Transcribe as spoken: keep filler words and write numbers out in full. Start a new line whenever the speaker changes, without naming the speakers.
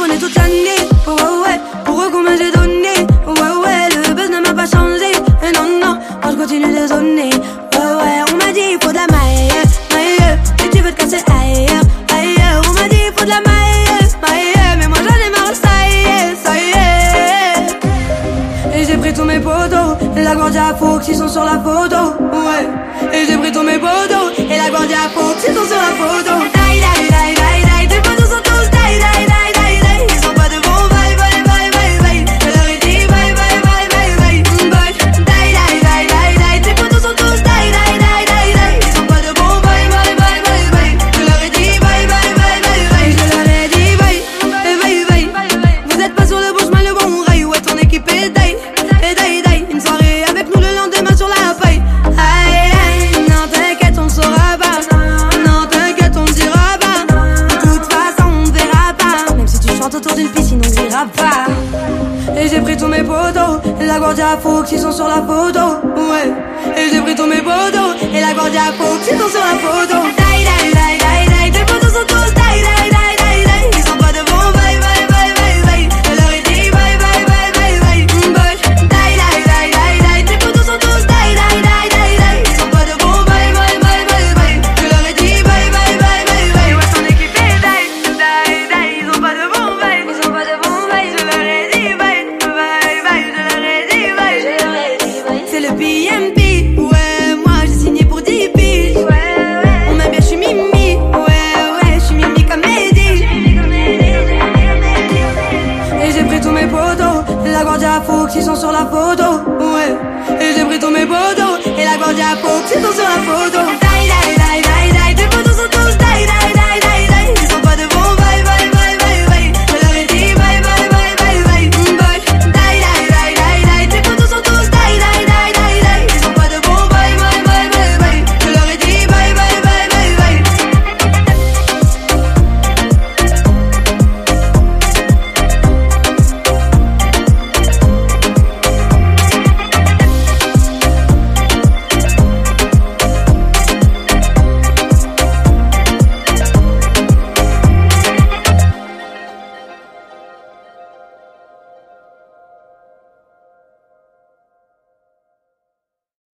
connaît toute l'année. Oh ouais ouais, pour eux combien j'ai donné. Oh ouais ouais, le buzz ne m'a pas changé. Et non non, moi je continue de zoner. Ouais ouais, on m'a dit il faut de la maille, maille. Si tu veux te casser ailleurs, ailleurs. On m'a dit il faut de la maille, maille. Mais moi j'en ai marre, ça y est, ça y est. Et j'ai pris tous mes potos, la Guardia Fox ils sont sur la photo. Ouais, et j'ai pris tous mes potos, et la Guardia Fox ils sont sur la photo. Die die die die die, tes potos sont tous die die die die die. Ils sont pas de bons bye bye bye bye bye. Je leur ai dit bye bye bye bye bye. Bye, die die die die die, tes potos sont tous die die die die die. Ils sont pas de bons bye bye bye bye bye. Je leur ai dit bye bye bye bye bye. Je leur ai dit bye bye bye bye. Vous êtes pas sur le bon chemin, le bon rail. Ouais, ton équipe est die, est die die. Une soirée avec nous le lendemain sur la paille. Aïe aïe, non t'inquiète on saura pas. Non t'inquiète on dira pas. De toute façon on verra pas. Même si tu chantes autour d'une piscine on dira pas. Et j'ai pris tous mes potos, la Guardia Fox ils sont sur la photo. Ouais, et j'ai pris tous mes potos, et la Guardia Fox ils sont sur la photo. Die die die die die, tes potos sont tous die die die die die. Ils sont pas de bons bye bye bye bye bye. Je leur ai dit bye bye bye bye bye. Bye, die die die die die, tes potos sont tous die die die die die. Ils sont pas de bons bye bye bye bye bye. Je leur ai dit bye bye bye bye bye. Ouais, ton équipe est die die die. Ils ont pas de bons bye, ils ont pas de bons bye. Je leur ai dit bye bye bye. Je leur ai dit bye, je leur ai dit bye. C'est le P M P, ouais, moi j'ai signé pour dix piges. Ouais, ouais. On m'aime bien, je suis Mimi, ouais, ouais, je suis Mimi comme Mehdi. Et j'ai pris tous mes potos, la Guardia Fox ils sont sur la photo. Ouais, et j'ai pris tous mes potos, et la Guardia Fox ils sont sur la photo.